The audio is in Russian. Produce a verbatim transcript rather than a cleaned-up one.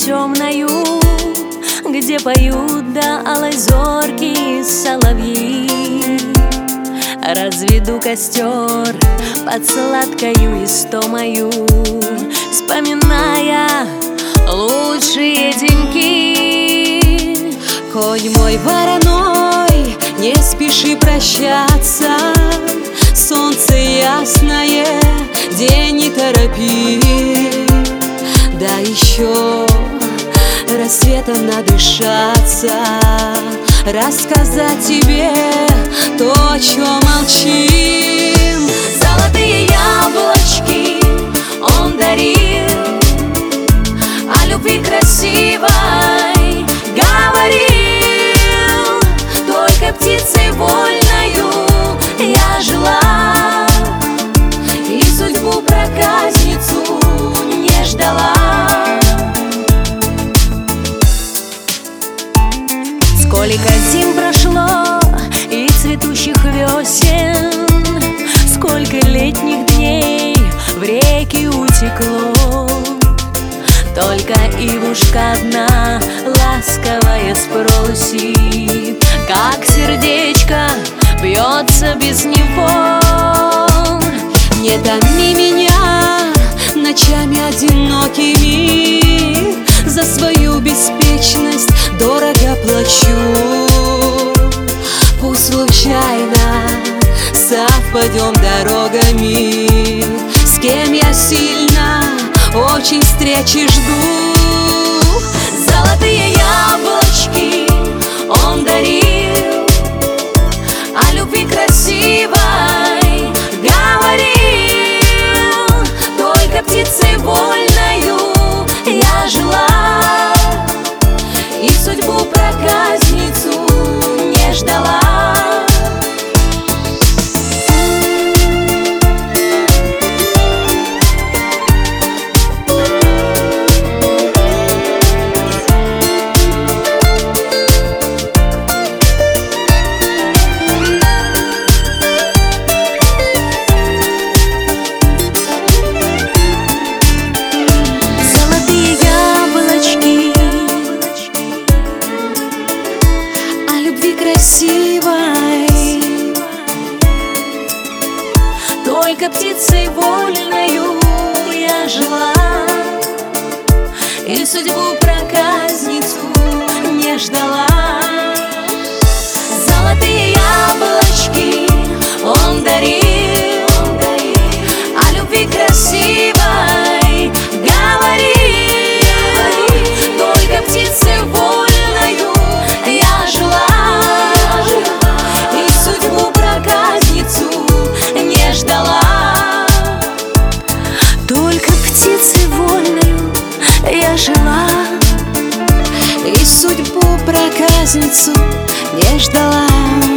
темною, где поют до алой зорки соловьи. Разведу костер под сладкою истомою, вспоминая лучшие деньки. Конь мой вороной, не спеши прощаться, солнце ясное, день не торопи. Да еще рассветом надышаться, рассказать тебе то, о чем молчим. Золотые яблочки он дарил, о любви красивой говорил. Только птицей вольною я жила, и судьбу проказницу не ждала. Сколько зим прошло и цветущих весен, сколько летних дней в реки утекло. Только ивушка одна ласковая спросит, как сердечко бьется без него. Не томи меня ночами одинокими, за свою беспечность дорого плачу. Пусть случайно совпадем дорогами, с кем я сильно очень встречи жду. Золотые яблочки он дарил, о любви красивой говорил. Только птицей вольною я жила, и судьбу проказницу не ждала. Красивой, только птицей вольною я жила, и судьбу проказницу не ждала. Золотые яблочки он дарил, о любви красивой говорил. Только птицей вольною я жила, только птицей вольною я жила, и судьбу проказницу не ждала.